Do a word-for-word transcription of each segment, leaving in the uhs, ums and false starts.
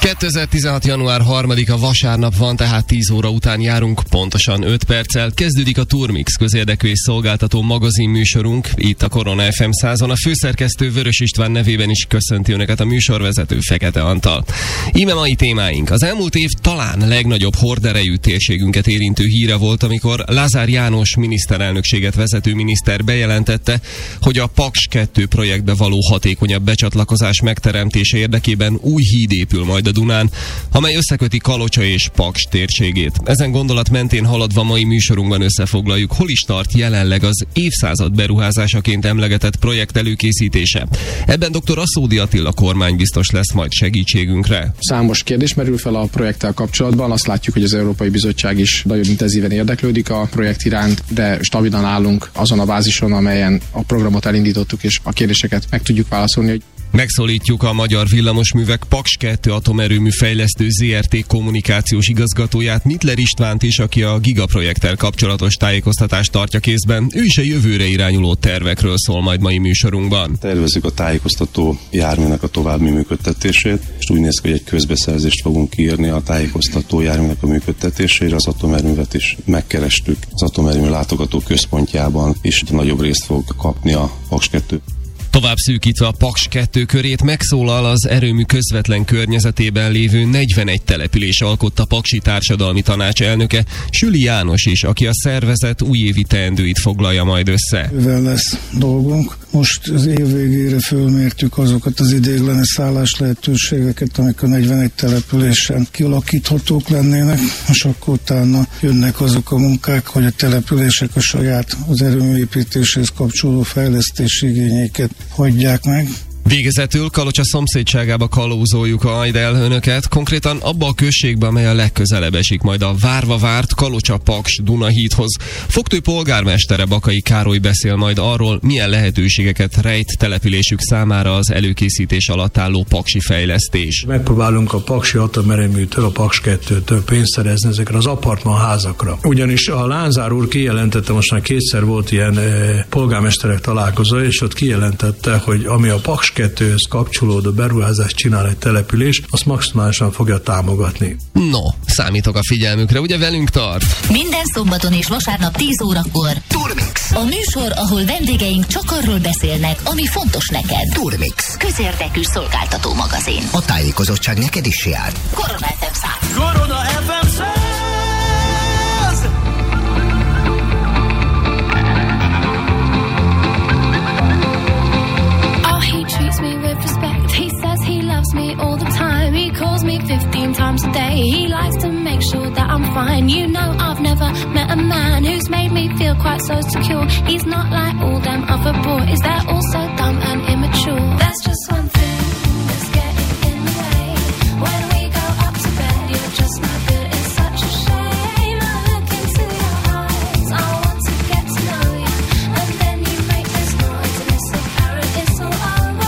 kétezer-tizenhat. január harmadika vasárnap van, tehát tíz óra után járunk, pontosan öt perccel. Kezdődik a Turmix közérdekű és szolgáltató magazinműsorunk, itt a Korona ef em százon. A főszerkesztő Vörös István nevében is köszönti önöket a műsorvezető Fekete Antal. Íme mai témáink. Az elmúlt év talán legnagyobb horderejű térségünket érintő híre volt, amikor Lázár János miniszterelnökséget vezető miniszter bejelentette, hogy a Paks kettő projektbe való hatékonyabb becsatlakozás megteremtése érdekében új híd épül majd a Dunán, amely összeköti Kalocsa és Paks térségét. Ezen gondolat mentén haladva mai műsorunkban összefoglaljuk, hol is tart jelenleg az évszázad beruházásaként emlegetett projekt előkészítése. Ebben dr. Aszódi Attila kormánybiztos lesz majd segítségünkre. Számos kérdés merül fel a projekttel kapcsolatban. Azt látjuk, hogy az Európai Bizottság is nagyon intenzíven érdeklődik a projekt iránt, de stabilan állunk azon a bázison, amelyen a programot elindítottuk, és a kérdéseket meg tudjuk válaszolni, hogy megszólítjuk a Magyar Villamosművek Paks kettő atomerőmű fejlesztő zé er té kommunikációs igazgatóját, Nittler Istvánt is, aki a gigaprojekttel kapcsolatos tájékoztatást tartja kézben. Ő is a jövőre irányuló tervekről szól majd mai műsorunkban. Tervezzük a tájékoztató járműnek a további működtetését, és úgy néz ki, hogy egy közbeszerzést fogunk kiírni a tájékoztató járműnek a működtetésére. Az atomerőművet is megkerestük. Az atomerőmű látogató központjában is nagyobb részt fog kapni a Paks kettő. Tovább szűkítve a Paks kettő körét, megszólal az erőmű közvetlen környezetében lévő negyvenegy település alkotta Paksi Társadalmi Tanács elnöke, Süli János is, aki a szervezet újévi teendőit foglalja majd össze. Ővel lesz dolgunk. Most az év végére fölmértük azokat az ideiglenes szállás lehetőségeket, amik a negyvenegy településen kialakíthatók lennének, és akkor utána jönnek azok a munkák, hogy a települések a saját az erőműépítéshez kapcsolódó fejlesztési igényeiket hagyják meg. Végezetül Kalocsa szomszédságába kalózoljuk majd el önöket, konkrétan abba a községbe, amely a legközelebb esik majd a várva várt Kalocsa-Paks Dunahídhoz. Fogtő polgármestere Bakai Károly beszél majd arról, milyen lehetőségeket rejt településük számára az előkészítés alatt álló paksi fejlesztés. Megpróbálunk a paksi atomerőműtől, a Paks kettőtől pénzt szerezni ezekre az apartmanházakra. Ugyanis a Lázár úr kijelentette, most már kétszer volt ilyen e, polgármesterek találkozó, és ott kijelentette, hogy ami a Paks kettőhöz kapcsolódó beruházást csinál egy település, azt maximálisan fogja támogatni. No, számítok a figyelmükre, ugye velünk tart? Minden szombaton és vasárnap tíz órakor Turmix. A műsor, ahol vendégeink csak arról beszélnek, ami fontos neked. Turmix. Közérdekű szolgáltató magazin. A tájékozottság neked is jár. Korona ef em száz. Korona ef em száz. Me all the time, he calls me fifteen times a day. He likes to make sure that I'm fine. You know, I've never met a man who's made me feel quite so secure. He's not like all them other boys, they're all so dumb and immature. That's just one thing that's getting in the way. When we go up to bed, you're just not good. It's such a shame. I look into your eyes, I want to get to know you, and then you make this noise and it's apparent it's all over.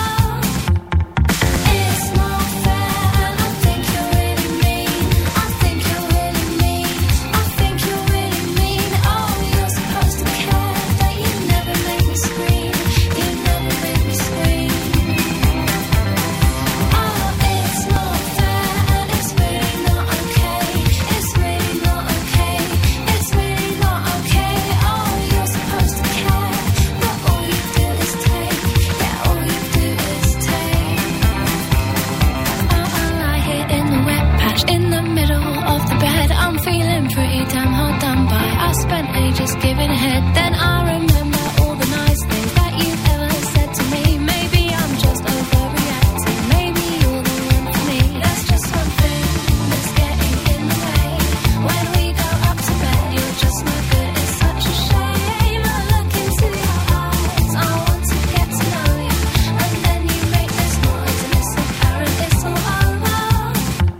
Just giving head, then I remember all the nice things that you've ever said to me. Maybe I'm just overreacting, maybe you're the one for me. That's just one thing that's getting in the way. When we go up to bed, you're just not good. It's such a shame. I look into your eyes, I want to get to know you, and then you make this noise and it's apparent it's all over.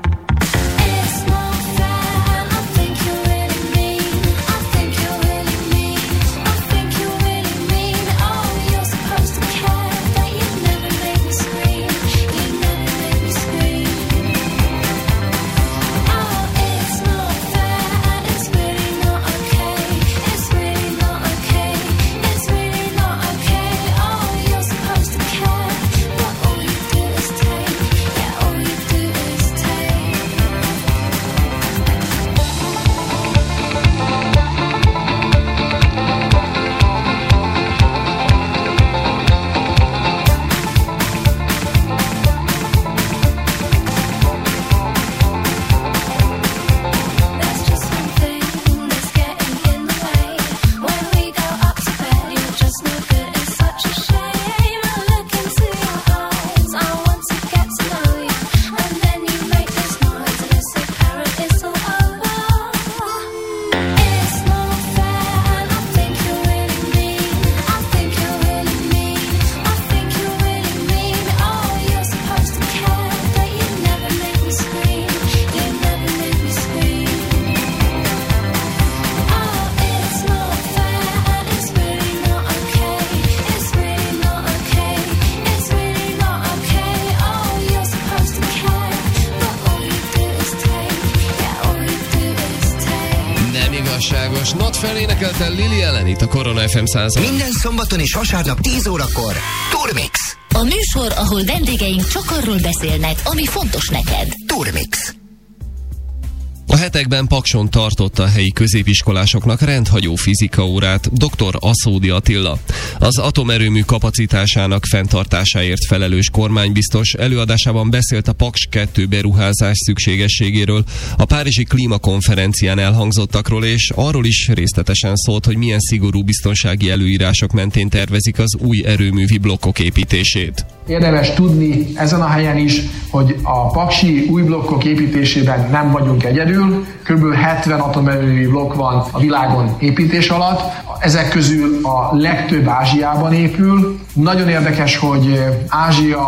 It's not fair, and I think you're really mean. I think you're really mulatságos. Not Fair énekelte Lily Allen itt a Korona ef em százon. Minden szombaton és vasárnap tíz órakor Turmix. A műsor, ahol vendégeink csak arról beszélnek, ami fontos neked. Turmix. A hetekben Pakson tartotta a helyi középiskolásoknak rendhagyó fizikaórát dr. Aszódi Attila. Az atomerőmű kapacitásának fenntartásáért felelős kormánybiztos előadásában beszélt a Paks kettő beruházás szükségességéről, a Párizsi Klímakonferencián elhangzottakról, és arról is részletesen szólt, hogy milyen szigorú biztonsági előírások mentén tervezik az új erőművi blokkok építését. Érdemes tudni ezen a helyen is, hogy a paksi új blokkok építésében nem vagyunk egyedül. Körülbelül hetven atomerőmű blokk van a világon építés alatt. Ezek közül a legtöbb Ázsiában épül. Nagyon érdekes, hogy Ázsia,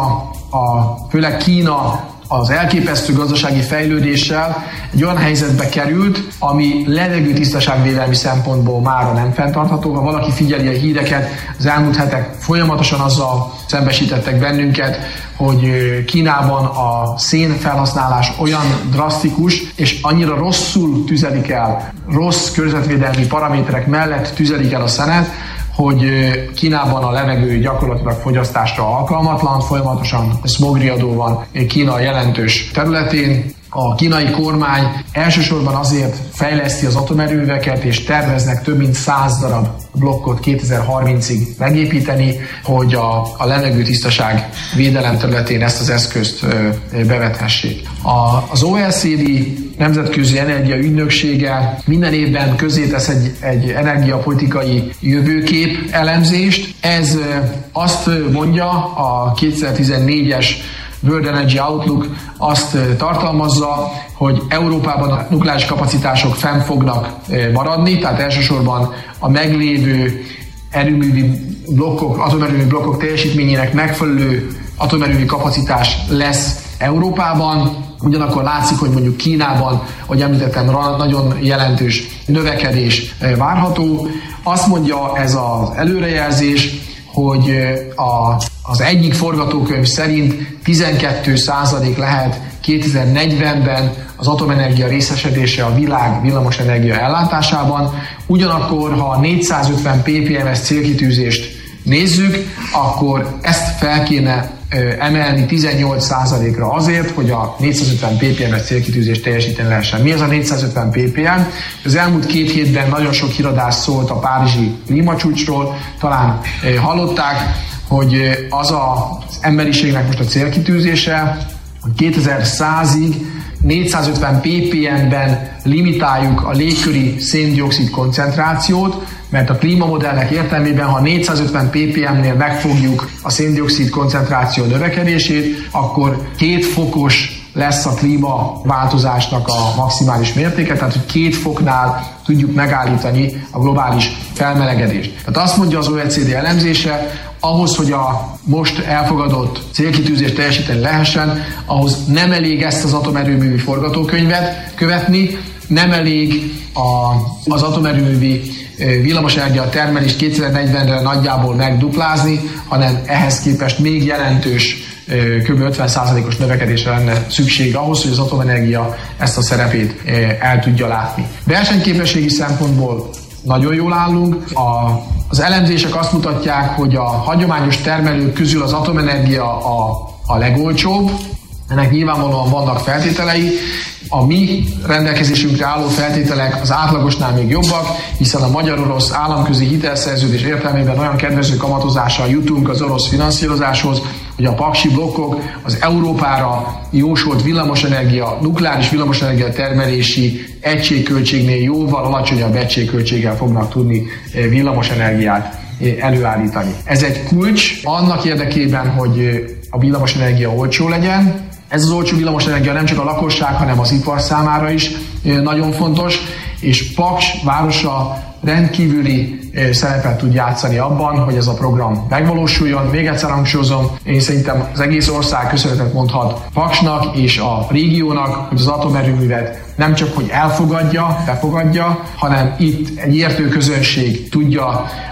a, főleg Kína az elképesztő gazdasági fejlődéssel egy olyan helyzetbe került, ami levegőtisztaságvédelmi szempontból mára nem fenntartható. Ha valaki figyeli a híreket, az elmúlt hetek folyamatosan azzal szembesítettek bennünket, hogy Kínában a szén felhasználás olyan drasztikus, és annyira rosszul tüzelik el, rossz környezetvédelmi paraméterek mellett tüzelik el a szenet, hogy Kínában a levegő gyakorlatilag fogyasztásra alkalmatlan, folyamatosan smogriadó van Kína jelentős területén. A kínai kormány elsősorban azért fejleszti az atomerőműveket, és terveznek több mint száz darab blokkot kétezer-harmincig megépíteni, hogy a, a levegőtisztaság védelem területén ezt az eszközt ö, bevethessék. A, az o e cé dé Nemzetközi Energia Ügynöksége minden évben közzétesz egy, egy energiapolitikai jövőkép elemzést. Ez ö, azt mondja, a kétezer-tizennégyes World Energy Outlook azt tartalmazza, hogy Európában a nukleáris kapacitások fenn fognak maradni, tehát elsősorban a meglévő erőművi blokkok, atomerőmű blokkok teljesítményének megfelelő atomerőmű kapacitás lesz Európában. Ugyanakkor látszik, hogy mondjuk Kínában, ahogy említettem, nagyon jelentős növekedés várható. Azt mondja ez az előrejelzés, hogy a, az egyik forgatókönyv szerint tizenkét százalék lehet kétezer-negyvenben az atomenergia részesedése a világ villamosenergia ellátásában. Ugyanakkor, ha négyszázötven ppm-es célkitűzést nézzük, akkor ezt fel kéne emelni tizennyolc százalékra azért, hogy a négyszázötven ppm-es célkitűzést teljesíteni lehessen. Mi az a négyszázötven ppm? Az elmúlt két hétben nagyon sok híradás szólt a párizsi klímacsúcsról, talán hallották, hogy az a, az emberiségnek most a célkitűzése, hogy kétezer-százig négyszázötven ppm-ben limitáljuk a légköri szén-dioxid koncentrációt, mert a klímamodellek értelmében, ha négyszázötven ppm-nél megfogjuk a szén-dioxid koncentráció növekedését, akkor két fokos lesz a klímaváltozásnak a maximális mértéke, tehát hogy két foknál tudjuk megállítani a globális felmelegedést. Tehát azt mondja az o e cé dé elemzése, ahhoz, hogy a most elfogadott célkitűzést teljesíteni lehessen, ahhoz nem elég ezt az atomerőművi forgatókönyvet követni, nem elég a, az atomerőművi villamosenergia termelést kétezer-negyvenre nagyjából megduplázni, hanem ehhez képest még jelentős kb. ötven százalékos növekedésre lenne szükség ahhoz, hogy az atomenergia ezt a szerepét el tudja látni. Versenyképességi szempontból nagyon jól állunk. A, az elemzések azt mutatják, hogy a hagyományos termelők közül az atomenergia a, a legolcsóbb. Ennek nyilvánvalóan vannak feltételei. A mi rendelkezésünkre álló feltételek az átlagosnál még jobbak, hiszen a magyar-orosz államközi hitelszerződés értelmében olyan kedvező kamatozással jutunk az orosz finanszírozáshoz, hogy a paksi blokkok az Európára jósolt villamosenergia, nukleáris villamosenergia termelési egységköltségnél jóval alacsonyabb egységköltséggel fognak tudni villamosenergiát előállítani. Ez egy kulcs annak érdekében, hogy a villamosenergia olcsó legyen. Ez az olcsó villamosenergia nem csak a lakosság, hanem az ipar számára is nagyon fontos, és Paks városa rendkívüli szerepet tud játszani abban, hogy ez a program megvalósuljon. Még egyszer hangsúlyozom, én szerintem az egész ország köszönetet mondhat Paksnak és a régiónak, hogy az atomerőművet nem csak hogy elfogadja, befogadja, hanem itt egy értő közönség tudja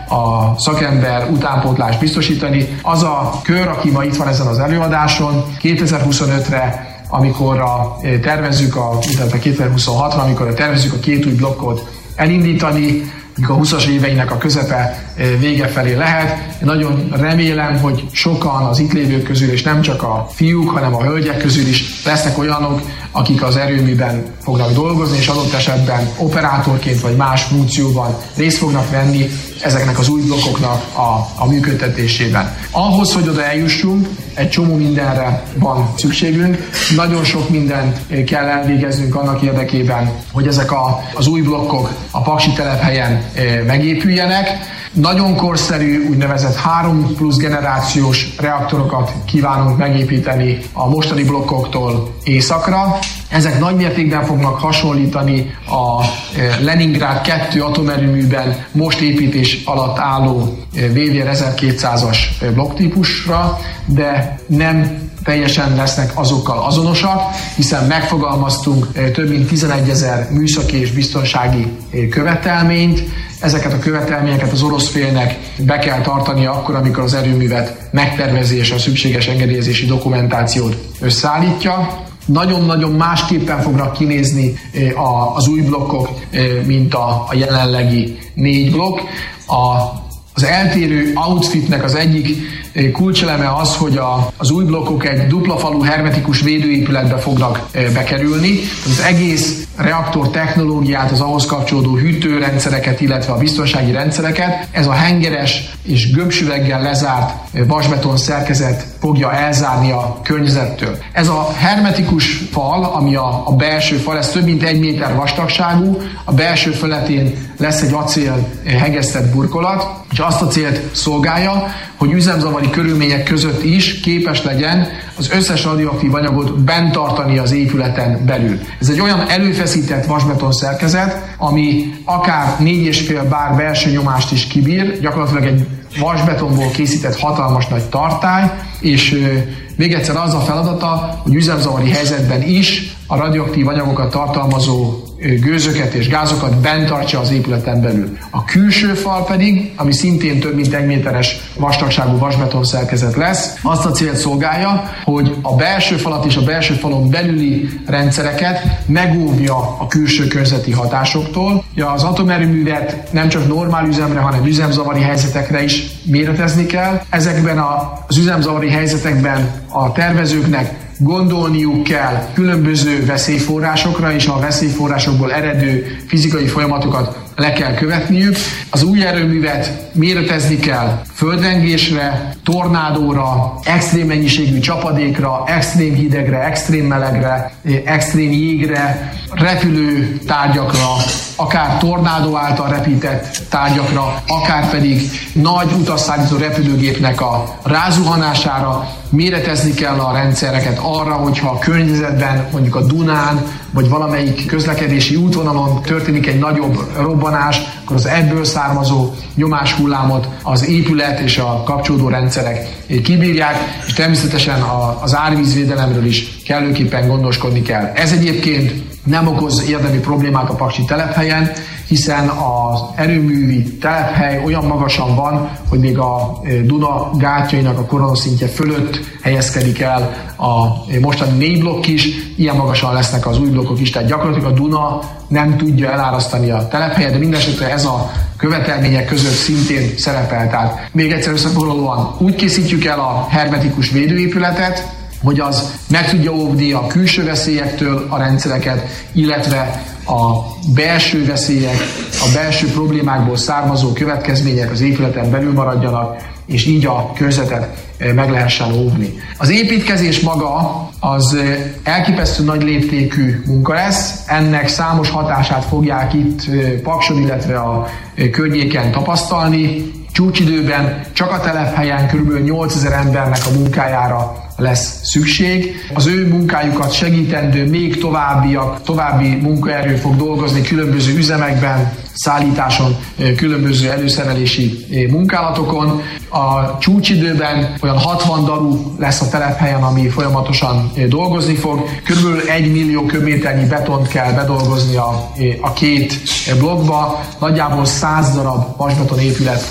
a szakember utánpótlást biztosítani. Az a kör, aki ma itt van ezen az előadáson, kétezer-huszonötre, amikor a, tervezzük, a, tehát a kétezer-huszonhatra, amikor a tervezzük a két új blokkot elindítani, míg a huszas éveinek a közepe vége felé lehet. Én nagyon remélem, hogy sokan az itt lévők közül, és nem csak a fiúk, hanem a hölgyek közül is lesznek olyanok, akik az erőműben fognak dolgozni, és adott esetben operátorként vagy más funkcióban részt fognak venni ezeknek az új blokkoknak a, a működtetésében. Ahhoz, hogy oda eljussunk, egy csomó mindenre van szükségünk. Nagyon sok mindent kell elvégeznünk annak érdekében, hogy ezek a, az új blokkok a paksi telephelyen megépüljenek. Nagyon korszerű, úgynevezett három plusz generációs reaktorokat kívánunk megépíteni a mostani blokkoktól északra. Ezek nagy mértékben fognak hasonlítani a Leningrád kettő atomerőműben most építés alatt álló vé vé er ezerkétszázas blokktípusra, de nem teljesen lesznek azokkal azonosak, hiszen megfogalmaztunk több mint tizenegyezer műszaki és biztonsági követelményt. Ezeket a követelményeket az orosz félnek be kell tartania akkor, amikor az erőművet megtervezi és a szükséges engedélyezési dokumentációt összeállítja. Nagyon-nagyon másképpen fognak kinézni az új blokkok, mint a jelenlegi négy blokk. A Az eltérő outfitnek az egyik kulcseleme az, hogy a, az új blokkok egy dupla falú hermetikus védőépületbe fognak bekerülni. Az egész reaktor technológiát, az ahhoz kapcsolódó hűtőrendszereket, illetve a biztonsági rendszereket ez a hengeres és gömbsüveggel lezárt vasbeton szerkezet fogja elzárni a környezettől. Ez a hermetikus fal, ami a, a belső fal, ez több mint egy méter vastagságú, a belső feletén lesz egy acél hegesztett burkolat, és azt a célt szolgálja, hogy üzemzavari körülmények között is képes legyen az összes radioaktív anyagot bent tartani az épületen belül. Ez egy olyan előfeszített vasbeton szerkezet, ami akár négy és fél bár belső nyomást is kibír, gyakorlatilag egy vasbetonból készített hatalmas nagy tartály, és még egyszer az a feladata, hogy üzemzavari helyzetben is a radioaktív anyagokat tartalmazó gőzöket és gázokat bent tartsa az épületen belül. A külső fal pedig, ami szintén több mint egy méteres vastagságú vasbeton szerkezet lesz, azt a célt szolgálja, hogy a belső falat és a belső falon belüli rendszereket megóvja a külső környezeti hatásoktól. Ja, az atomerőművet nem csak normál üzemre, hanem üzemzavari helyzetekre is méretezni kell. Ezekben az üzemzavari helyzetekben a tervezőknek gondolniuk kell különböző veszélyforrásokra, és a veszélyforrásokból eredő fizikai folyamatokat le kell követniük. Az új erőművet méretezni kell földrengésre, tornádóra, extrém mennyiségű csapadékra, extrém hidegre, extrém melegre, extrém jégre, repülő tárgyakra, akár tornádó által repített tárgyakra, akár pedig nagy utasszállító repülőgépnek a rázuhanására. Méretezni kell a rendszereket arra, hogyha a környezetben, mondjuk a Dunán, vagy valamelyik közlekedési útvonalon történik egy nagyobb robbanás, akkor az ebből származó nyomáshullámot az épület és a kapcsolódó rendszerek kibírják, és természetesen az árvízvédelemről is kellőképpen gondoskodni kell. Ez egyébként nem okoz érdemi problémát a paksi telephelyen, hiszen az erőművi telephely olyan magasan van, hogy még a Duna gátjainak a koronaszintje fölött helyezkedik el a mostani négy blokk is, ilyen magasan lesznek az új blokkok is, tehát gyakorlatilag a Duna nem tudja elárasztani a telephelyet, de mindenesetre ez a követelmények között szintén szerepel. Tehát még egyszer összefoglalóan úgy készítjük el a hermetikus védőépületet, hogy az meg tudja óvni a külső veszélyektől a rendszereket, illetve a belső veszélyek, a belső problémákból származó következmények az épületen belül maradjanak, és így a környezetet meg lehessen óvni. Az építkezés maga az elképesztő nagy léptékű munka lesz, ennek számos hatását fogják itt Pakson, illetve a környéken tapasztalni. Csúcsidőben csak a telephelyen kb. nyolcezer embernek a munkájára lesz szükség. Az ő munkájukat segítendő még továbbiak, további munkaerő fog dolgozni különböző üzemekben, szállításon, különböző előszerelési munkálatokon. A csúcsidőben olyan hatvan daru lesz a telephelyen, ami folyamatosan dolgozni fog. Körülbelül egy millió köbméternyi betont kell bedolgozni a, a két blokkba. Nagyjából száz darab vasbeton épület fog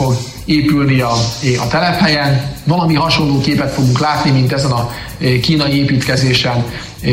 épülni a, a telephelyen. Valami hasonló képet fogunk látni, mint ezen a kínai építkezésen,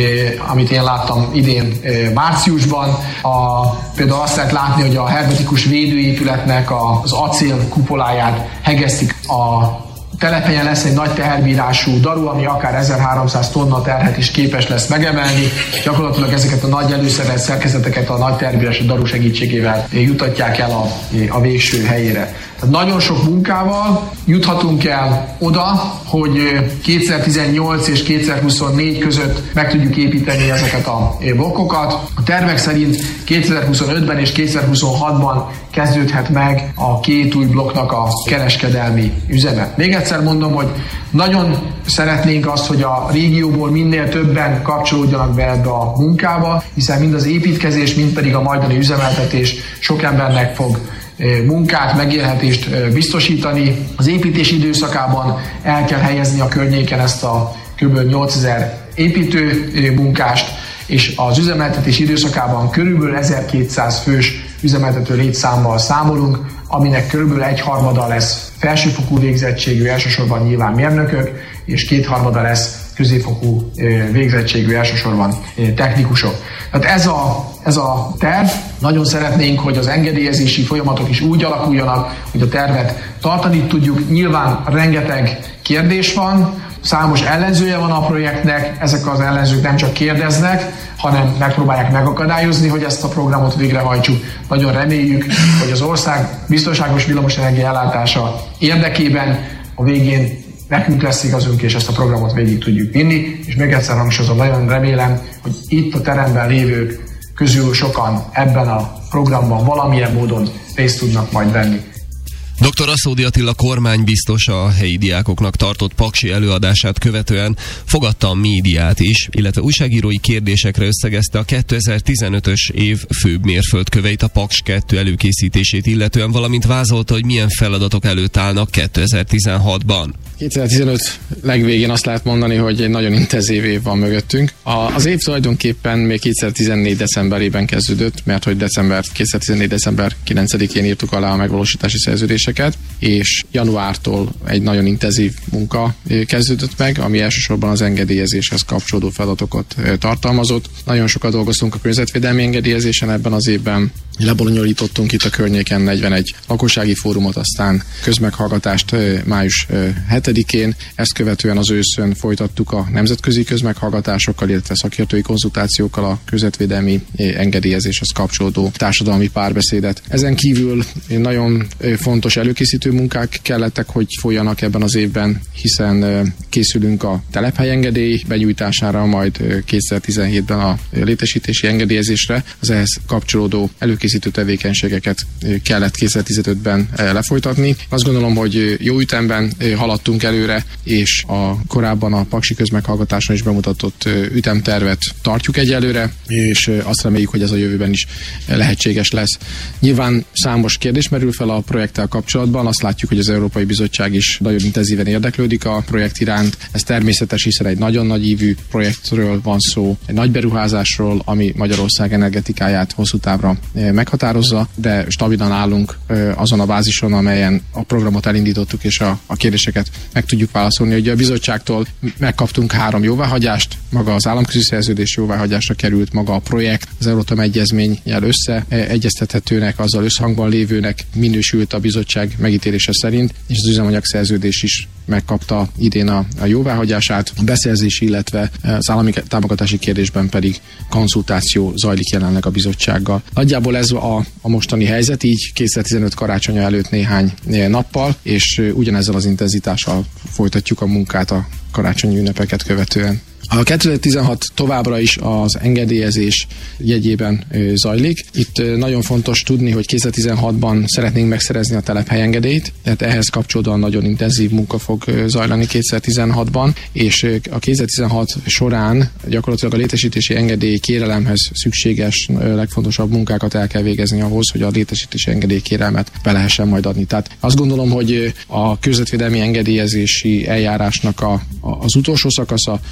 amit én láttam idén márciusban. A, például azt lehet látni, hogy a hermetikus védőépületnek az acél kupoláját hegesztik. A telephelyen lesz egy nagy teherbírású daru, ami akár ezerháromszáz tonna terhet is képes lesz megemelni. Gyakorlatilag ezeket a nagy előszerelt szerkezeteket a nagy teherbírású daru segítségével jutatják el a, a végső helyére. Tehát nagyon sok munkával juthatunk el oda, hogy kétezer-tizennyolc és kétezer-huszonnégy között meg tudjuk építeni ezeket a blokkokat. A tervek szerint kétezer-huszonötben és kétezer-huszonhatban kezdődhet meg a két új blokknak a kereskedelmi üzeme. Még egyszer mondom, hogy nagyon szeretnénk azt, hogy a régióból minél többen kapcsolódjanak be ebbe a munkába, hiszen mind az építkezés, mind pedig a majdani üzemeltetés sok embernek fog munkát, megélhetést biztosítani. Az építés időszakában el kell helyezni a környéken ezt a kb. nyolcezer építő munkást, és az üzemeltetés időszakában körülbelül ezerkétszáz fős üzemeltető létszámmal számolunk, aminek körülbelül egyharmada lesz felsőfokú végzettségű, elsősorban nyilván mérnökök, és kétharmada lesz középfokú végzettségű, elsősorban technikusok. Tehát ez a, ez a terv. Nagyon szeretnénk, hogy az engedélyezési folyamatok is úgy alakuljanak, hogy a tervet tartani tudjuk. Nyilván rengeteg kérdés van, számos ellenzője van a projektnek, ezek az ellenzők nem csak kérdeznek, hanem megpróbálják megakadályozni, hogy ezt a programot végrehajtsuk. Nagyon reméljük, hogy az ország biztonságos villamosenergia ellátása érdekében a végén nekünk lesz igazunk, és ezt a programot végig tudjuk vinni, és még egyszer hangsúlyozom, nagyon remélem, hogy itt a teremben lévők közül sokan ebben a programban valamilyen módon részt tudnak majd venni. doktor Aszódi Attila kormánybiztos a helyi diákoknak tartott paksi előadását követően fogadta a médiát is, illetve újságírói kérdésekre összegezte a kétezer-tizenötös év főbb mérföldköveit a Paks kettő előkészítését illetően, valamint vázolta, hogy milyen feladatok előtt állnak kétezer-tizenhatban. kétezer-tizenöt legvégén azt lehet mondani, hogy egy nagyon intenzív év van mögöttünk. A, az év tulajdonképpen még kétezer-tizennégy decemberében kezdődött, mert hogy december, kétezer-tizennégy december kilencedikén írtuk alá a megvalósítási szerződéseket, és januártól egy nagyon intenzív munka kezdődött meg, ami elsősorban az engedélyezéshez kapcsolódó feladatokat tartalmazott. Nagyon sokat dolgoztunk a környezetvédelmi engedélyezésen ebben az évben. Lebonyolítottunk itt a környéken negyvenegy lakossági fórumot, aztán közmeghallgatást május hetedikén. Ezt követően az őszön folytattuk a nemzetközi közmeghallgatásokkal, illetve szakértői konzultációkkal a környezetvédelmi engedélyezéshez kapcsolódó társadalmi párbeszédet. Ezen kívül nagyon fontos előkészítő munkák kellettek, hogy folyjanak ebben az évben, hiszen készülünk a telephelyengedély benyújtására, majd kétezer-tizenhétben a létesítési engedélyezésre. Az ehhez kapcsolódó előkészítő tevékenységeket kellett kétezer-tizenötben lefolytatni. Azt gondolom, hogy jó ütemben haladtunk előre, és a korábban a paksi közmeghallgatáson is bemutatott ütemtervet tartjuk egyelőre, és azt reméljük, hogy ez a jövőben is lehetséges lesz. Nyilván számos kérdés merül fel a projekttel kapcsolatban. Azt látjuk, hogy az Európai Bizottság is nagyon intenzíven érdeklődik a projekt iránt. Ez természetes, hiszen egy nagyon nagy ívű projektről van szó, egy nagy beruházásról, ami Magyarország energetikáját hosszú távra meghatározza, de stabilan állunk azon a bázison, amelyen a programot elindítottuk, és a, a kérdéseket meg tudjuk válaszolni. Ugye a bizottságtól megkaptunk három jóváhagyást, maga az államközi szerződés jóváhagyásra került, maga a projekt, az Euratom egyezménnyel összeegyeztethetőnek, azzal összhangban lévőnek minősült a bizottság megítélése szerint, és az üzemanyag szerződés is megkapta idén a, a jóváhagyását. A beszerzési, illetve az állami támogatási kérdésben pedig konzultáció zajlik jelenleg a bizottsággal. Nagyjából ez a, a mostani helyzet, így kétezer-tizenöt karácsonya előtt néhány nappal, és ugyanezzel az intenzitással folytatjuk a munkát a karácsonyi ünnepeket követően. A kétezer-tizenhat továbbra is az engedélyezés jegyében zajlik. Itt nagyon fontos tudni, hogy kétezer-tizenhatban szeretnénk megszerezni a telephelyengedélyt, tehát ehhez kapcsolódóan nagyon intenzív munka fog zajlani kétezer-tizenhatban, és a kétezer-tizenhat során gyakorlatilag a létesítési engedély kérelemhez szükséges legfontosabb munkákat el kell végezni ahhoz, hogy a létesítési engedély kérelmet be lehessen majd adni. Tehát azt gondolom, hogy a környezetvédelmi engedélyezési eljárásnak a, a, az utolsó szakasza, a telephely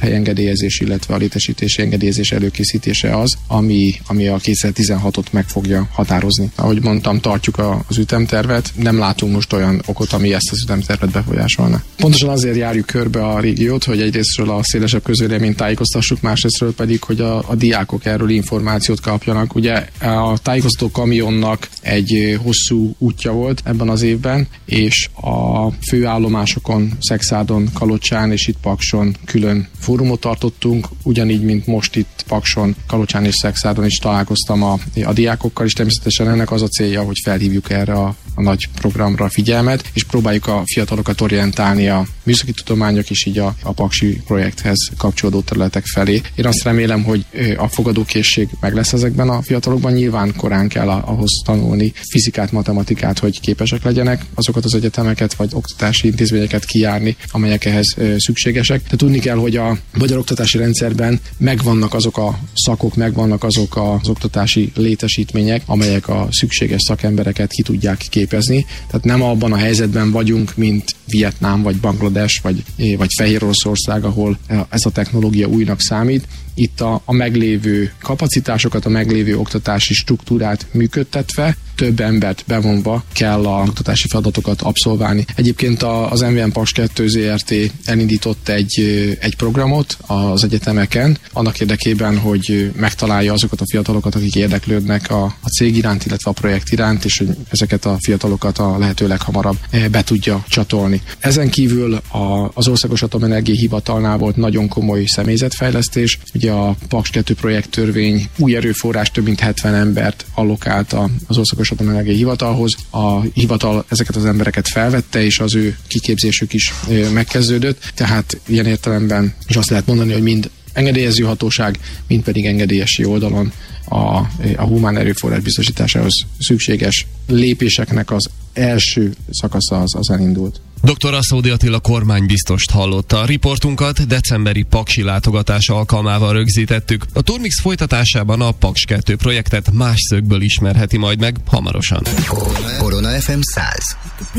helyengedélyezés, illetve a létesítési engedélyezés előkészítése az, ami, ami a kétezer-tizenhatot meg fogja határozni. Ahogy mondtam, tartjuk a, az ütemtervet, nem látunk most olyan okot, ami ezt az ütemtervet befolyásolna. Pontosan azért járjuk körbe a régiót, hogy egyrésztről a szélesebb közvéleményt tájékoztassuk, másrésztről pedig, hogy a, a diákok erről információt kapjanak. Ugye a tájékoztató kamionnak egy hosszú útja volt ebben az évben, és a főállomásokon, Szekszádon, Kalocsán és itt Pakson külön fórumot tartottunk, ugyanígy, mint most itt Pakson, Kalocsán és Szekszádon is találkoztam a, a diákokkal, és természetesen ennek az a célja, hogy felhívjuk erre a, a nagy programra a figyelmet, és próbáljuk a fiatalokat orientálni a műszaki tudományok és így a, a paksi projekthez kapcsolódó területek felé. Én azt remélem, hogy a fogadókészség meg lesz ezekben a fiatalokban, nyilván korán kell ahhoz tanulni fizikát, matematikát, hogy képesek legyenek azokat az egyetemeket vagy oktatási intézményeket kijárni, amelyek ehhez szükségesek. De tudni kell, hogy a magyar oktatási rendszerben megvannak azok a szakok, megvannak azok az oktatási létesítmények, amelyek a szükséges szakembereket ki tudják képezni. Tehát nem abban a helyzetben vagyunk, mint Vietnám, vagy Banglades, vagy, vagy Fehéroroszország, ahol ez a technológia újnak számít. Itt a, a meglévő kapacitásokat, a meglévő oktatási struktúrát működtetve, több embert bevonva kell a oktatási feladatokat abszolválni. Egyébként a, az em vé em Paks kettő zé er té elindított egy, egy programot az egyetemeken, annak érdekében, hogy megtalálja azokat a fiatalokat, akik érdeklődnek a, a cég iránt, illetve a projekt iránt, és hogy ezeket a fiatalokat a lehető leghamarabb be tudja csatolni. Ezen kívül a, az Országos Atomenergia Hivatalnál volt nagyon komoly személyzetfejlesztés. Ugye a Paks kettő projekttörvény új erőforrás több mint hetven embert allokált az Országos Atomenergia Hivatalhoz. A hivatal ezeket az embereket felvette, és az ő kiképzésük is megkezdődött. Tehát ilyen értelemben is azt lehet mondani, hogy mind engedélyező hatóság, mind pedig engedélyesi oldalon a, a humán erőforrás biztosításához szükséges lépéseknek az első szakasza az, az elindult. doktor Aszódi Attila kormánybiztost hallotta. A riportunkat decemberi paksi látogatás alkalmával rögzítettük. A Turmix folytatásában a Paks kettő projektet más szögből ismerheti majd meg hamarosan. Korona ef em száz.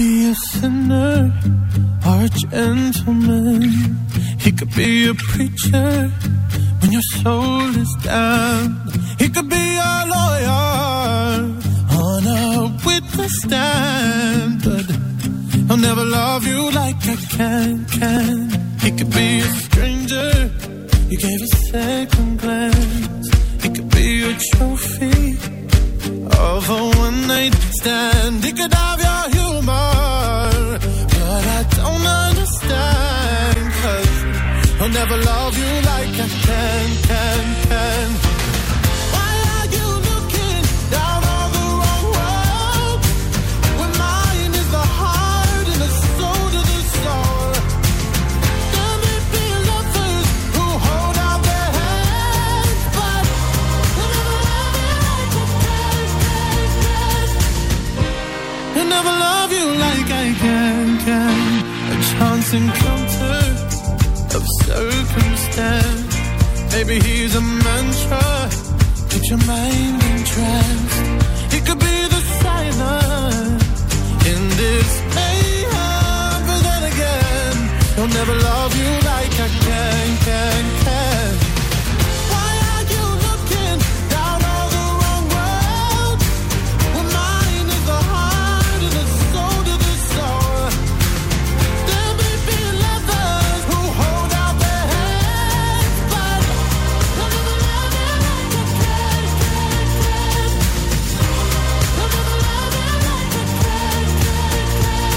He could be a preacher when your soul is down. He could be a lawyer on a witness stand, but I'll never love you like I can, can. He could be a stranger, you gave a second glance. He could be a trophy of a one-night stand. He could have your humor, but I don't understand, 'cause I'll never love you like I can, can, can. Why are you looking down on the wrong road when mine is the heart and the soul to the soul? There may be lovers who hold out their hands, but they'll never love you like I can, can, can. They'll never love you like I can, can. A chance encounter of circumstance. Maybe he's a mantra, get your mind entranced. He could be the silence in this mayhem, but then again, he'll never love you like I can, can, can. Why are you looking down on the wrong road when mine is the heart and the soul to the soul? There may be lovers who hold out their hands, but they'll never love you like I can, can, can. They'll never love you like I can, can,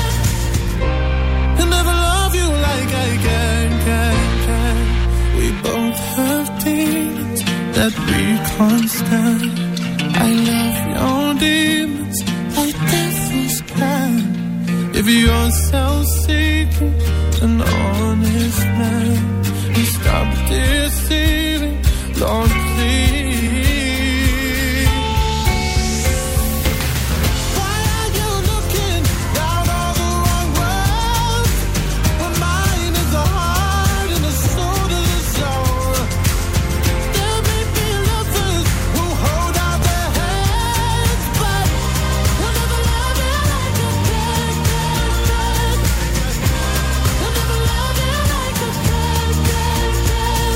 can. They'll never love you like I can, can, can. We both have demons that we can't stand. I love your demons like devils can. If you're self-seeking, an honest man, you stop deceiving, Lord, please. Why are you looking down on the wrong road when mine is the heart and the soul to the soul? There may be lovers who hold out their hands, but they'll never love you like I can, can, can. They'll never love you like I can, can, can.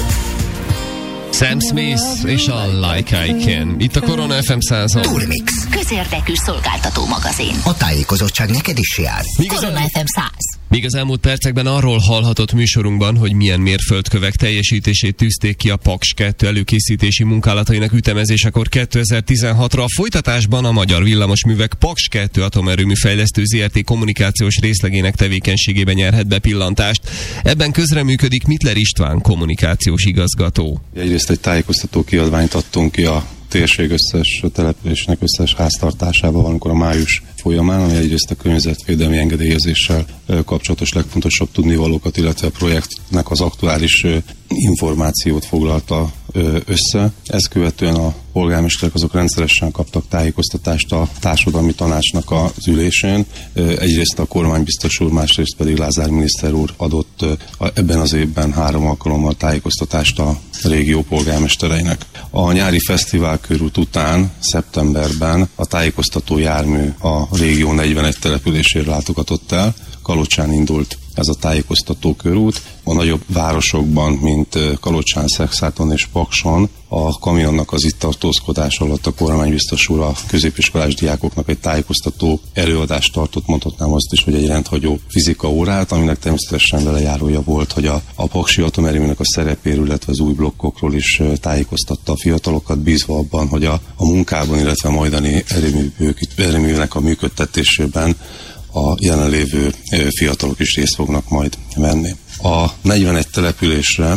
Smith és a Like I Can. Itt a Korona ef em százon. Turmix. Közérdekű szolgáltató magazin. A tájékozottság neked is jár. Korona ef em száz. Míg az elmúlt percekben arról hallhatott műsorunkban, hogy milyen mérföldkövek teljesítését tűzték ki a Paks kettő előkészítési munkálatainak ütemezésekor kétezer-tizenhatra, a folytatásban a Magyar Villamosművek Paks kettő atomerőmű fejlesztő zé er té kommunikációs részlegének tevékenységében nyerhet be pillantást. Ebben közreműködik Mittler István kommunikációs igazgató. Egyrészt egy tájékoztató kiadványt adtunk ki a térség összes településnek összes háztartásában valamikor a május folyamán, ami egyrészt a környezetvédelmi engedélyezéssel kapcsolatos legfontosabb tudnivalókat, illetve a projektnek az aktuális információt foglalta össze. Ezt követően a polgármesterek azok rendszeresen kaptak tájékoztatást a társadalmi tanácsnak az ülésén. Egyrészt a kormánybiztos úr, másrészt pedig Lázár miniszter úr adott ebben az évben három alkalommal tájékoztatást a régió polgármestereinek. A nyári fesztivál körút után, szeptemberben a tájékoztató jármű a régió negyvenegy településére látogatott el. Kalocsán indult ez a tájékoztató körút. A nagyobb városokban, mint Kalocsán, Szexáton és Pakson a kamionnak az itt tartózkodás alatt a kormánybiztos úr a középiskolás diákoknak egy tájékoztató előadást tartott, mondhatnám azt is, hogy egy rendhagyó fizika órát, aminek természetesen velejárója volt, hogy a, a paksi atomerőműnek a szerepéről, illetve az új blokkokról is tájékoztatta a fiatalokat, bízva abban, hogy a, a munkában, illetve a majdani erőműnek a működtetésében a jelenlévő fiatalok is részt fognak majd venni. A negyvenegy településre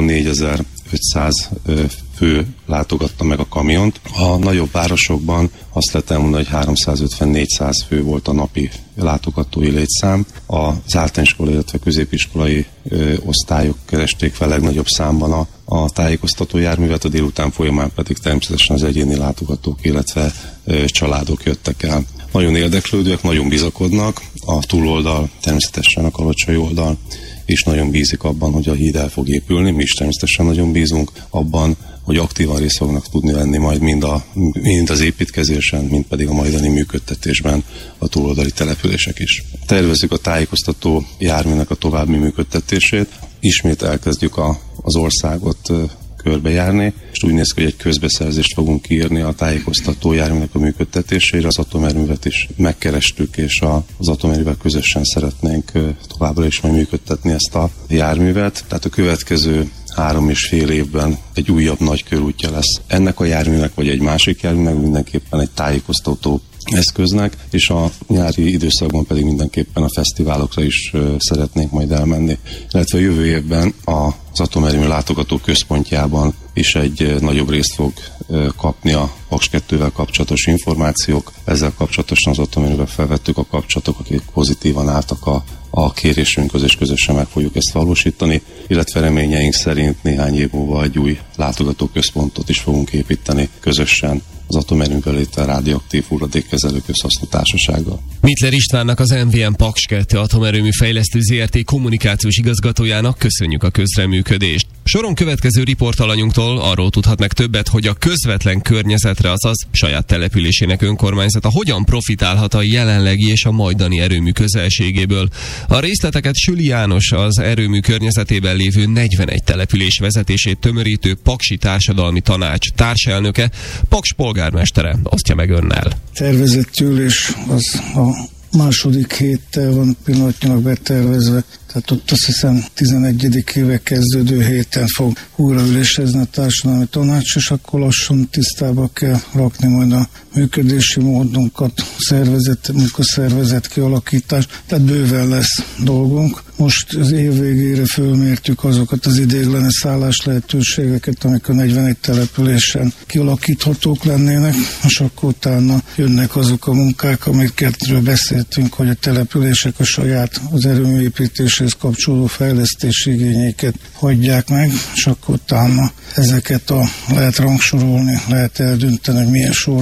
huszonnégyezer-ötszáz fő látogatta meg a kamiont. A nagyobb városokban azt lehet elmondani, hogy háromszázötven-négyszáz fő volt a napi látogatói létszám. Az általánosiskolai, illetve középiskolai ö, osztályok keresték fel legnagyobb számban a, a tájékoztató járművet, a délután folyamán pedig természetesen az egyéni látogatók, illetve ö, családok jöttek el. Nagyon érdeklődőek, nagyon bizakodnak, a túloldal, természetesen a kalocsai oldal és nagyon bízik abban, hogy a híd el fog épülni. Mi is természetesen nagyon bízunk abban, hogy aktívan részt fognak tudni venni majd mind, a, mind az építkezésen, mind pedig a majdani működtetésben a túloldali települések is. Tervezzük a tájékoztató járműnek a további működtetését. Ismét elkezdjük a, az országot körbejárni, és úgy néz ki, hogy egy közbeszerzést fogunk kiírni a tájékoztató járműnek a működtetésére. Az atomerőművet is megkerestük, és a, az atomerővel közösen szeretnénk továbbra is majd működtetni ezt a járművet. Tehát a következő három és fél évben egy újabb nagy körútja lesz ennek a járműnek, vagy egy másik járműnek, mindenképpen egy tájékoztató eszköznek, és a nyári időszakban pedig mindenképpen a fesztiválokra is uh, szeretnénk majd elmenni. Illetve a jövő évben az atomerőmű látogató központjában is egy uh, nagyobb részt fog uh, kapni a Paks kettővel kapcsolatos információk. Ezzel kapcsolatosan az atomerővel felvettük a kapcsolatok, akik pozitívan álltak a a kérésünkhöz, és közösen meg fogjuk ezt valósítani, illetve reményeink szerint néhány év múlva egy új látogatóközpontot is fogunk építeni közösen az atomerőművel létező radioaktív hulladékkezelő közhasznú társasággal. Mittler Istvánnak, az em vé em Paks kettő atomerőmű fejlesztő zé er té kommunikációs igazgatójának köszönjük a közreműködést. Soron következő riportalanyunktól arról tudhat meg többet, hogy a közvetlen környezetre, azaz saját településének önkormányzata hogyan profitálhat a jelenlegi és a majdani erőmű közelségéből. A részleteket Süli János, az erőmű környezetében lévő negyvenegy település vezetését tömörítő Paksi Társadalmi Tanács társelnöke, Paks polgármestere osztja meg önnel. Tervezett ülés az a második héttel van pillanatnyilag betervezve, tehát ott azt hiszem tizenegyedik kezdődő héten fog újraülésezni a társadalmi tanács, és akkor lassan tisztába kell rakni majd a működési módunkat, szervezet, munkaszervezet kialakítás, tehát bőven lesz dolgunk. Most az év végére fölmértük azokat az ideiglenes szállás lehetőségeket, amik a negyvenegy településen kialakíthatók lennének, és akkor utána jönnek azok a munkák, amiketről beszéltünk, hogy a települések a saját az erőműépítéshez kapcsolódó fejlesztési igényeiket hagyják meg, és akkor utána ezeket a, lehet rangsorolni, lehet eldönteni, hogy milyen sorrendben, hogy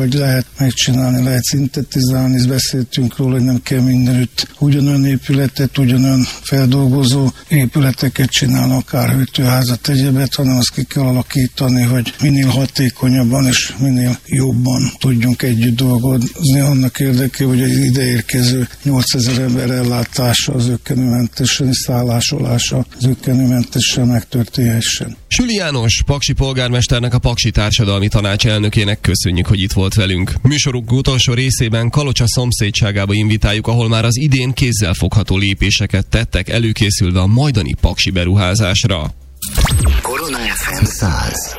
hogy lehet megcsinálni, lehet szintetizálni, beszéltünk róla, hogy nem kell mindenütt ugyanolyan épületet, ugyanolyan feldolgozó épületeket csinálni, akár hűtőházat, egyebet, hanem azt ki kell alakítani, hogy minél hatékonyabban és minél jobban tudjunk együtt dolgozni annak érdekében, hogy az ideérkező nyolcezer ember ellátása az zökkenőmentesen, szállásolása zökkenőmentesen megtörténhessen. Süli János, paksi polgármesternek, a Paksi Társadalmi Tanács elnökének köszönjük, hogy itt volt velünk. Műsorunk utolsó részében Kalocsa szomszédságába invitáljuk, ahol már az idén kézzelfogható lépéseket tettek, előkészülve a majdani paksi beruházásra. Korona ef em száz.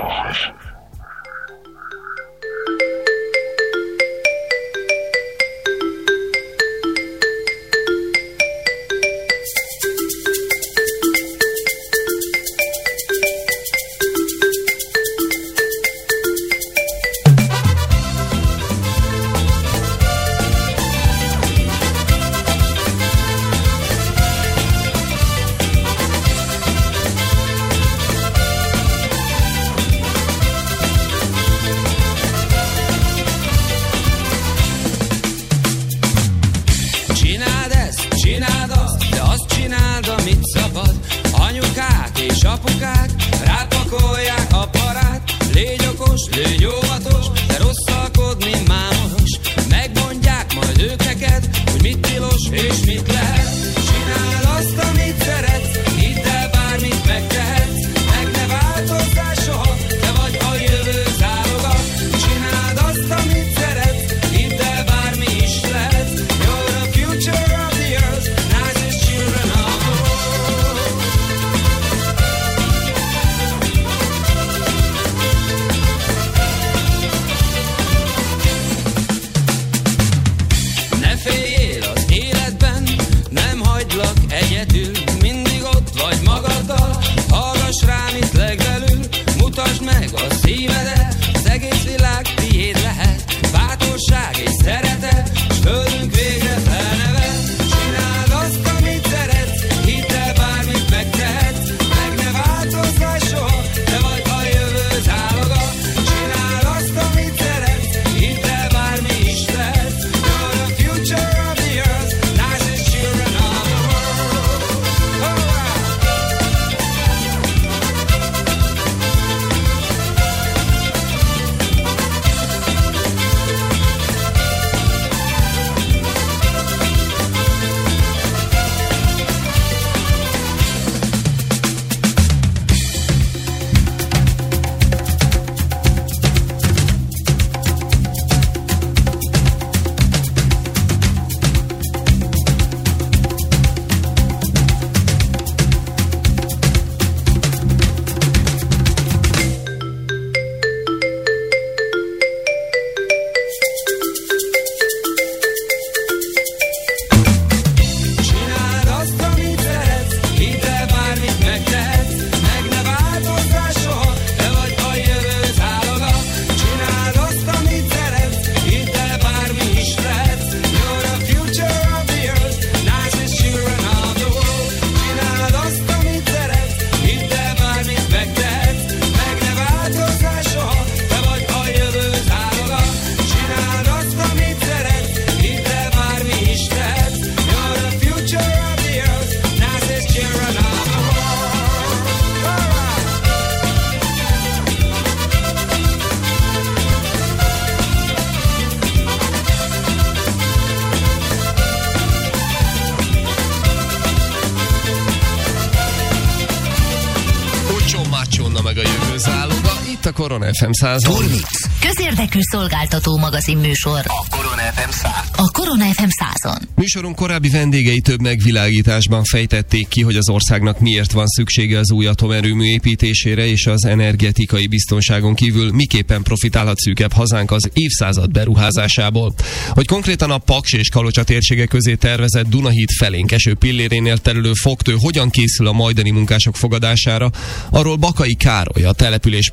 A Korona ef em százon. Turmix. Közérdekű szolgáltató magazin műsor. A Korona ef em száz. A Korona ef em százon. Műsorunk korábbi vendégei több megvilágításban fejtették ki, hogy az országnak miért van szüksége az új atomerőmű építésére, és az energetikai biztonságon kívül miképpen profitálhat szűkebb hazánk az évszázad beruházásából. Hogy konkrétan a Paks és Kalocsa térsége közé tervezett Dunahíd felénk eső pillérénél terülő fogtő hogyan készül a majdani munkások fogadására, arról Bakai Károly, a település polgármester